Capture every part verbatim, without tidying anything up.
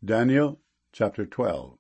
Daniel chapter twelve.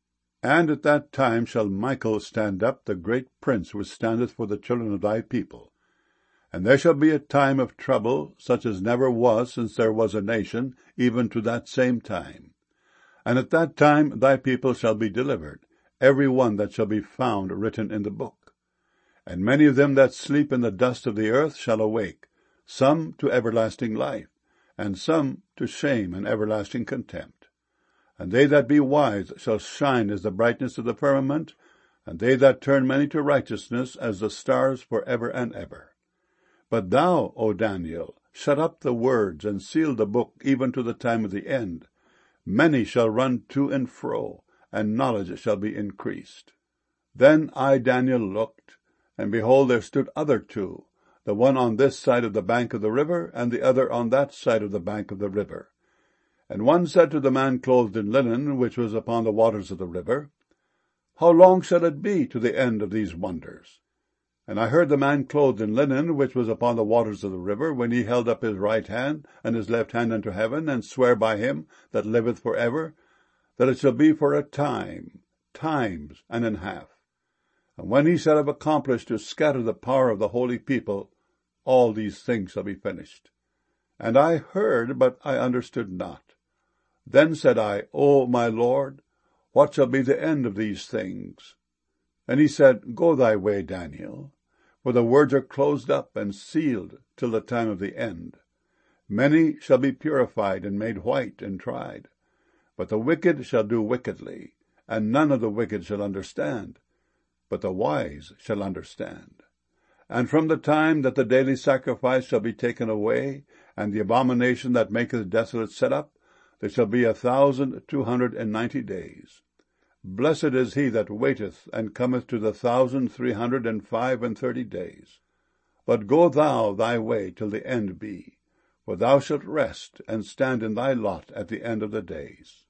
And at that time shall Michael stand up, the great prince which standeth for the children of thy people. And there shall be a time of trouble, such as never was since there was a nation, even to that same time. And at that time thy people shall be delivered, every one that shall be found written in the book. And many of them that sleep in the dust of the earth shall awake, some to everlasting life, and some to shame and everlasting contempt. And they that be wise shall shine as the brightness of the firmament, and they that turn many to righteousness as the stars for ever and ever. But thou, O Daniel, shut up the words, and seal the book even to the time of the end. Many shall run to and fro, and knowledge shall be increased. Then I, Daniel, looked, and behold, there stood other two, the one on this side of the bank of the river, and the other on that side of the bank of the river. And one said to the man clothed in linen, which was upon the waters of the river, How long shall it be to the end of these wonders? And I heard the man clothed in linen, which was upon the waters of the river, when he held up his right hand and his left hand unto heaven, and sware by him that liveth for ever, that it shall be for a time, times, and an half. And when he shall have accomplished to scatter the power of the holy people, all these things shall be finished. And I heard, but I understood not. Then said I, O my Lord, what shall be the end of these things? And he said, Go thy way, Daniel, for the words are closed up and sealed till the time of the end. Many shall be purified and made white and tried. But the wicked shall do wickedly, and none of the wicked shall understand, but the wise shall understand. And from the time that the daily sacrifice shall be taken away, and the abomination that maketh desolate set up, there shall be a thousand two hundred and ninety days. Blessed is he that waiteth, and cometh to the thousand three hundred and five and thirty days. But go thou thy way till the end be, for thou shalt rest, and stand in thy lot at the end of the days.